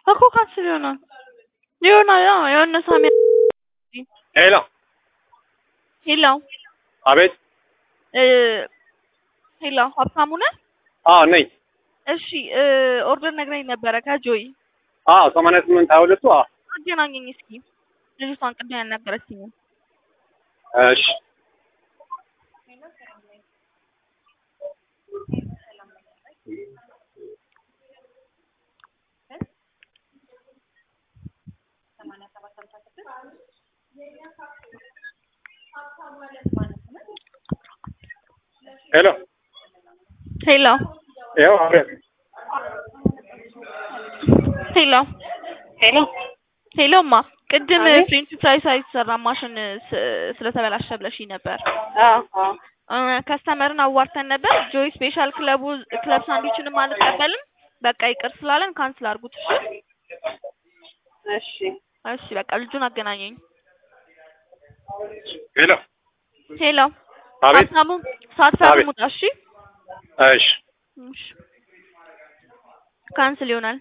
እኮ ካንስል ይሆናል የሆነ ሳሚ ሄሎ ሄሎ አቤት ሄሎ ሀብታሙ ነህ? ነኝ። እሺ ኦርደር ነግረኝ ነበረ ከጆይ 8822 አገናኘኝ እስኪ ልጅቷን ቅድም ያናገረችኝ። እሺ ሄሎ ሄሎ ያው አቤት ሄሎ ሄሎ ሄሎማ ቅድም አቤት። ፍሬንች ፍራይስ አይሰራ ማሽን ስለተበላሸ ብለሽኝ ነበር። ከስተመርን አዋርተን ነበር። ጆይ ስፔሻል ክለብ ሳንድዊችንም አንቀበልም በቃ ይቅር ስላለን ካንስል አድርጉት። እሺ እሺ በቃ ልጁን አገናኘኝ። ሄሎ ሄሎ አቤት። ሀብታሙ ሳትፈርሙት እሺ። እሺ ካንስል ይሆናል።